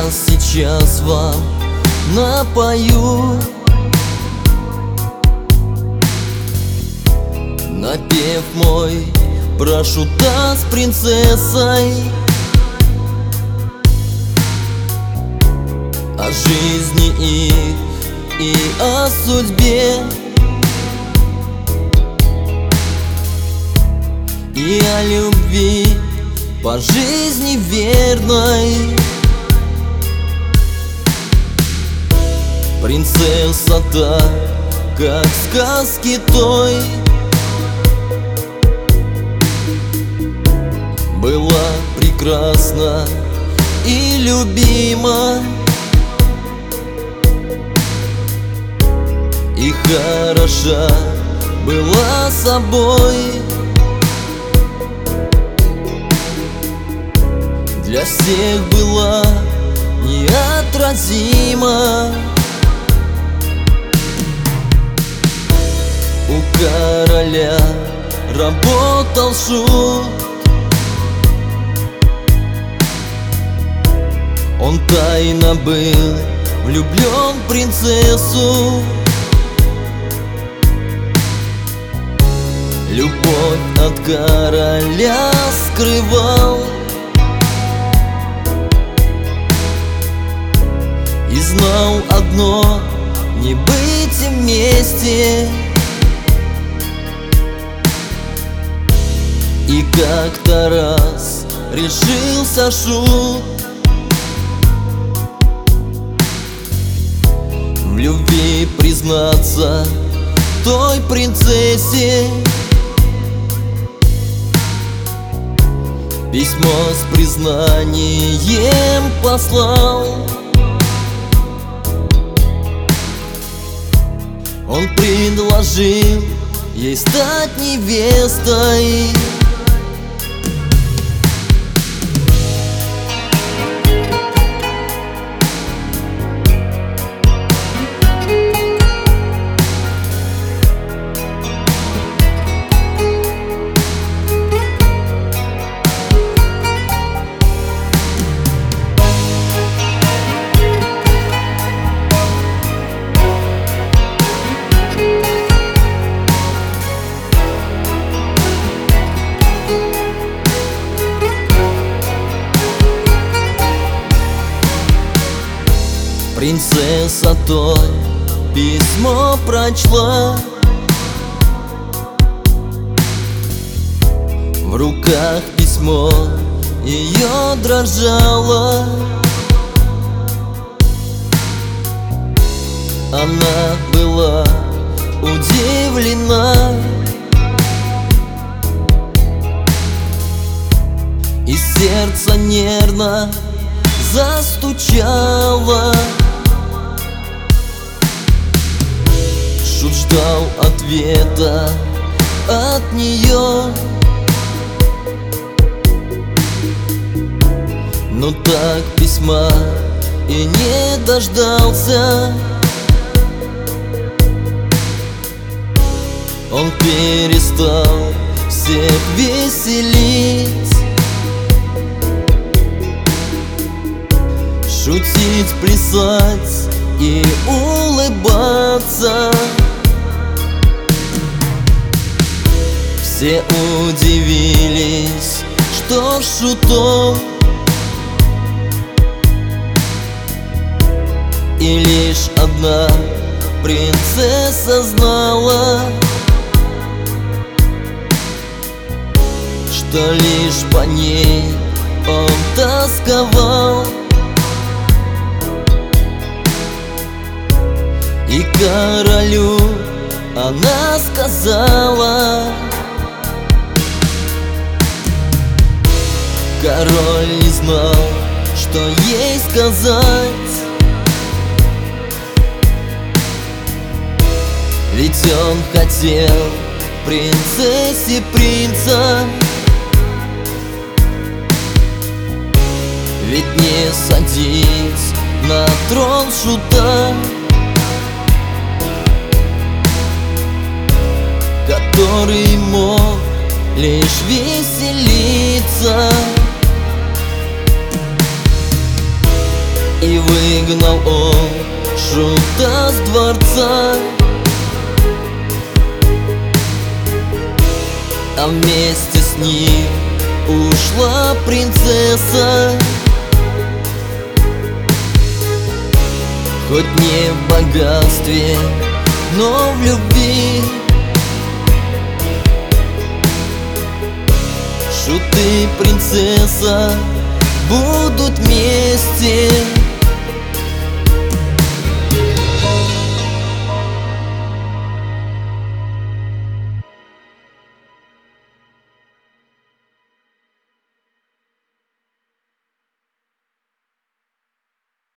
Я сейчас вам напою напев мой про шута с принцессой, о жизни их и о судьбе, и о любви по жизни верной. Принцесса так, как в сказке той, была прекрасна и любима, и хороша была собой. Для всех была неотразима. У короля работал шут, он тайно был влюблен в принцессу. Любовь от короля скрывал и знал одно — не быть вместе. И как-то раз решился шут в любви признаться той принцессе. Письмо с признанием послал. Он предложил ей стать невестой. Принцесса той письмо прочла, в руках письмо ее дрожало. Она была удивлена, и сердце нервно застучало. Шут ждал ответа от нее, но так письма и не дождался. Он перестал всех веселить, шутить, плясать и улыбаться. Все удивились, что с шутом, и лишь одна принцесса знала, что лишь по ней он тосковал. И королю она сказала. Король не знал, что ей сказать, ведь он хотел принцессе принца. Ведь не садись на трон шута, который мог лишь веселиться. Изгнал он шута с дворца, а вместе с ним ушла принцесса. Хоть не в богатстве, но в любви шут и принцесса будут вместе.